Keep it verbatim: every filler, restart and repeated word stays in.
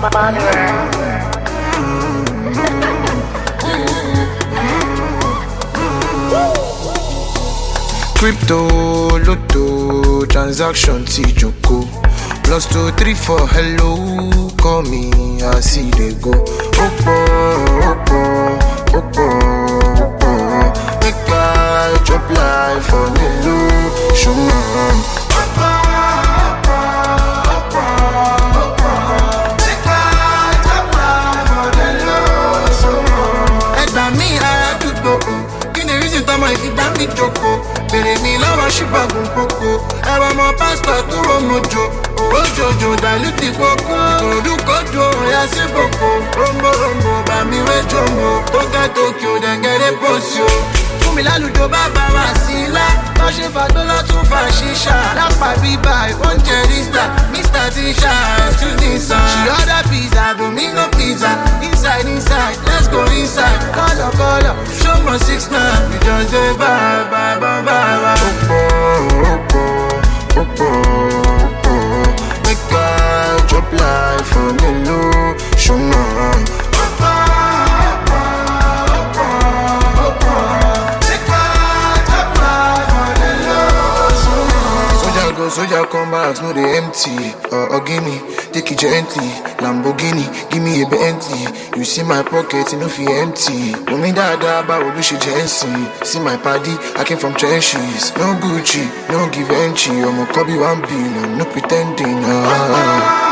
Crypto, lotto, transaction, T-Joko. Plus two, three, four, hello. Call me, I see they go. Opo, opo, opo, opo. Make I drop life for the low. Show me. If you damn me joko, bere mi lọ́wọ́ ṣùgbọ́n kókó. Ẹ̀rọ ọmọ pásítọ̀ tó rọ mojo, owó jojo dàlúti kókó. Orúkọ̀dọ̀ ọ̀yà sí bòkó, rombo rombo bá mi wé jòmó. Tókè Tokyo dẹ̀gẹ̀dẹ̀ pọ̀sí o. Fún mi lálùjọ bàbá wa sí ilá. Wọ́n ṣe fàgbọ́ lọ́tún fa ṣíṣà. Lápá bíbá ìwọ́n jẹ rísítà. Mister Tisha, excuse me sir. She order pizza, Domino pizza. Inside, inside, let's go inside. Color, color, show me six nine. We just dey vibe, vibe, vibe, vibe. Opo, opo, opo, opo. Make I drop life for the low. Show me. Opo, opo, opo, opo. Make I drop life for the low. Soldier go, soldier come back, no dey empty. Uh, or gimme, take it gently. Lamborghini, give me a Bentley. You see my pocket, you know feel empty. Mommy dada, but we should jency. See my paddy, I came from trenches. No Gucci, no give entry. I'm a Kobe one billion, no pretending. Ah.